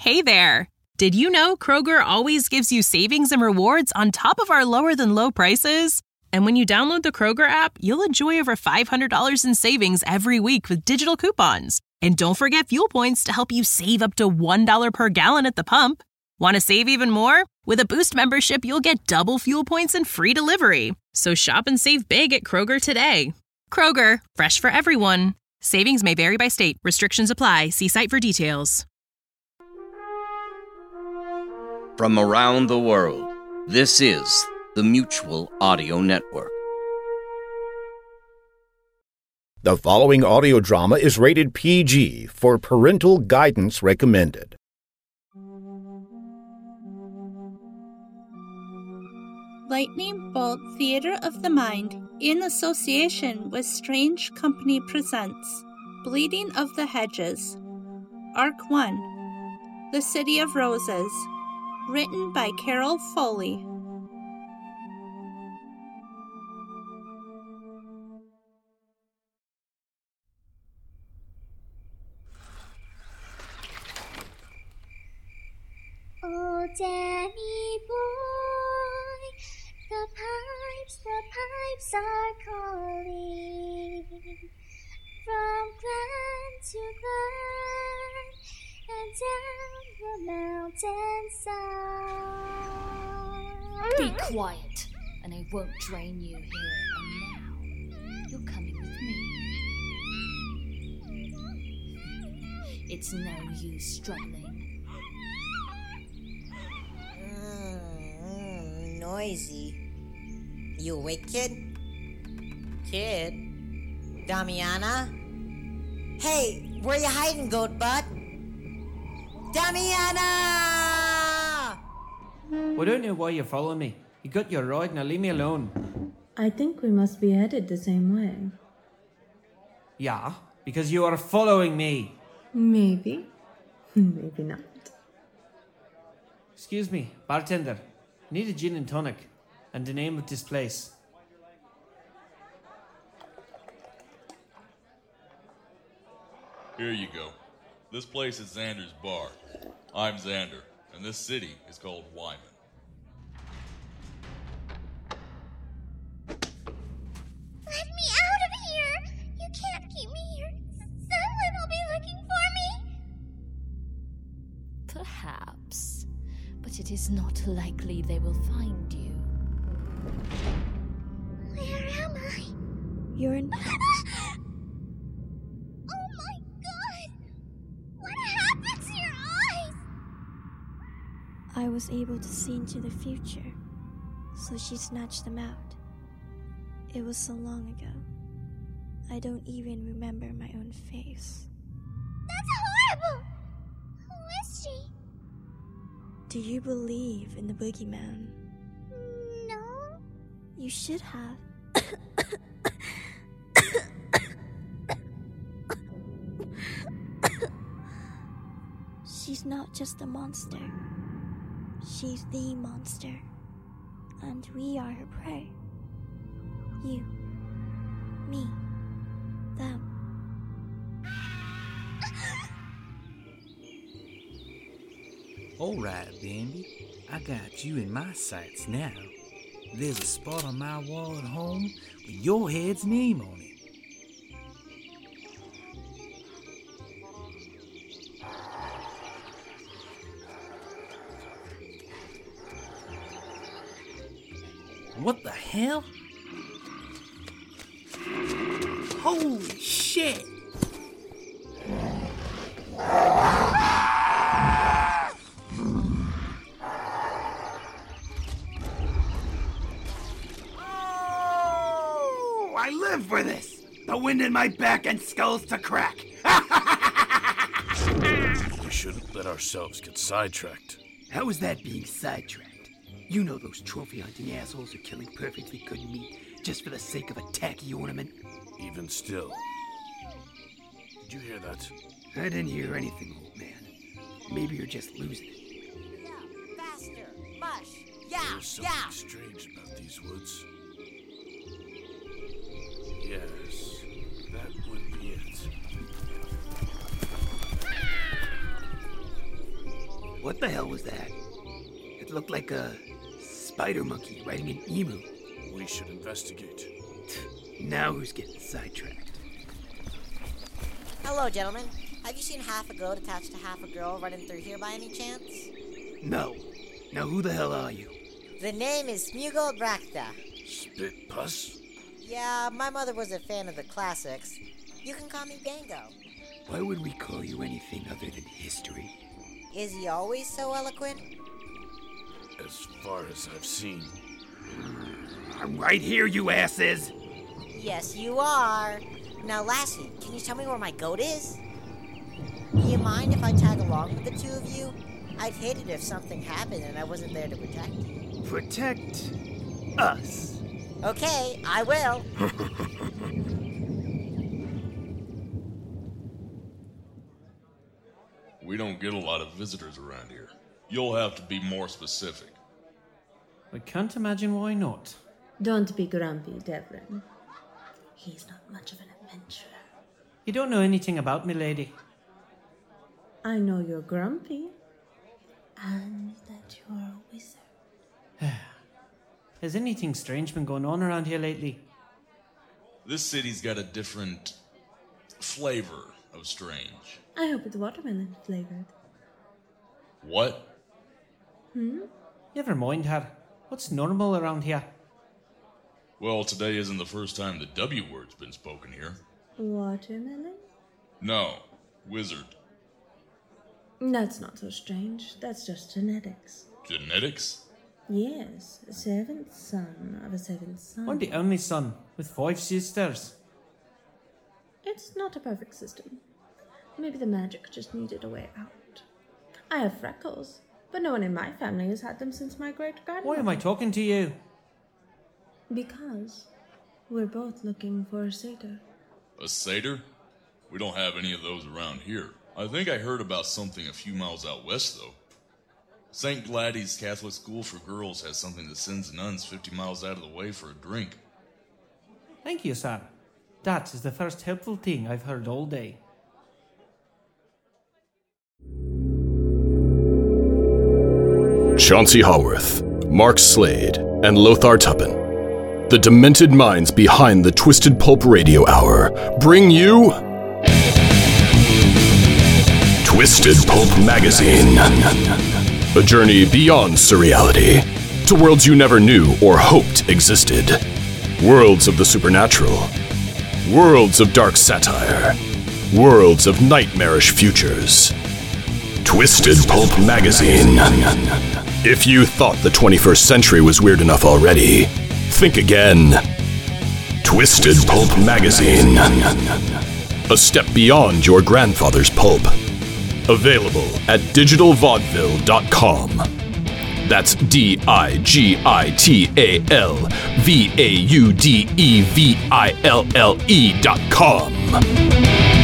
Hey there! Did you know Kroger always gives you savings and rewards on top of our lower-than-low prices? And when you download the Kroger app, you'll enjoy over $500 in savings every week with digital coupons. And don't forget fuel points to help you save up to $1 per gallon at the pump. Want to save even more? With a Boost membership, you'll get double fuel points and free delivery. So shop and save big at Kroger today. Kroger, fresh for everyone. Savings may vary by state. Restrictions apply. See site for details. From around the world, this is the Mutual Audio Network. The following audio drama is rated PG for parental guidance recommended. Lightning Bolt Theatre of the Mind, in association with Strange Company, presents Bleeding of the Hedges, Arc 1, The City of Roses, written by Carol Foley. Oh, Danny boy, the pipes are calling from glen to glen and down the mountainside. Be quiet, and I won't drain you here and now. You're coming with me. It's no use struggling. Noisy. You awake, kid? Kid? Damiana? Hey, where you hiding, goat butt? Damiana! I don't know why you're following me. You got your ride, now leave me alone. I think we must be headed the same way. Yeah, because you are following me. Maybe. Maybe not. Excuse me, bartender. I need a gin and tonic. And the name of this place. Here you go. This place is Xander's Bar. I'm Xander, and this city is called Wyman. Let me out of here! You can't keep me here. Someone will be looking for me. Perhaps. But it is not likely they will find you. Where am I? You're in... Oh my god! What happened to your eyes? I was able to see into the future, so she snatched them out. It was so long ago. I don't even remember my own face. That's horrible! Who is she? Do you believe in the boogeyman? No. You should have. She's not just a monster. She's the monster. And we are her prey. You. Me. Them. Alright, Bambi. I got you in my sights now. There's a spot on my wall at home with your head's name on it. What the hell? Holy shit! I live for this! The wind in my back and skulls to crack! We shouldn't let ourselves get sidetracked. How is that being sidetracked? You know those trophy hunting assholes are killing perfectly good meat just for the sake of a tacky ornament? Even still. Did you hear that? I didn't hear anything, old man. Maybe you're just losing it. Yeah, faster! Mush! Yeah! There's something strange about these woods. Yes, that would be it. What the hell was that? It looked like a spider monkey riding an emu. We should investigate. Now who's getting sidetracked? Hello, gentlemen. Have you seen half a goat attached to half a girl running through here by any chance? No. Now who the hell are you? The name is Smugo Brachta. Spit pus? Yeah, my mother was a fan of the classics. You can call me Bango. Why would we call you anything other than history? Is he always so eloquent? As far as I've seen. I'm right here, you asses! Yes, you are. Now, Lassie, can you tell me where my goat is? Do you mind if I tag along with the two of you? I'd hate it if something happened and I wasn't there to protect you. Protect us. Okay, I will. We don't get a lot of visitors around here. You'll have to be more specific. I can't imagine why not. Don't be grumpy, Devlin. He's not much of an adventurer. You don't know anything about me, lady. I know you're grumpy. And that you're a wizard. Has anything strange been going on around here lately? This city's got a different flavor of strange. I hope it's watermelon flavored. What? Never mind her. What's normal around here? Well, today isn't the first time the W word's been spoken here. Watermelon? No, wizard. That's not so strange. That's just genetics. Genetics? Yes, a seventh son of a seventh son. I'm the only son, with 5 sisters. It's not a perfect system. Maybe the magic just needed a way out. I have freckles, but no one in my family has had them since my great-grandmother. Why am I talking to you? Because we're both looking for a satyr. A satyr? We don't have any of those around here. I think I heard about something a few miles out west, though. St. Gladys Catholic School for Girls has something that sends nuns 50 miles out of the way for a drink. Thank you, sir. That is the first helpful thing I've heard all day. Chauncey Haworth, Mark Slade, and Lothar Tuppen, the demented minds behind the Twisted Pulp Radio Hour, bring you Twisted Pulp Magazine. A journey beyond surreality to worlds you never knew or hoped existed. Worlds of the supernatural. Worlds of dark satire. Worlds of nightmarish futures. Twisted Pulp Magazine. If you thought the 21st century was weird enough already, think again. Twisted Pulp Magazine. A step beyond your grandfather's pulp. Available at digitalvaudeville.com. That's digitalvaudeville.com.